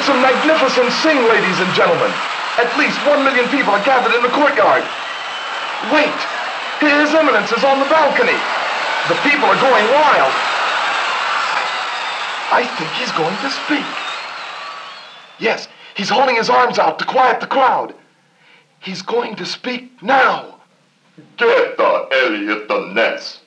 It's a magnificent scene, ladies and gentlemen. At least 1 million people are gathered in the courtyard. Wait, His Eminence is on the balcony. The people are going wild. I think he's going to speak. Yes, he's holding his arms out to quiet the crowd. He's going to speak now. Get the Elliot the Ness.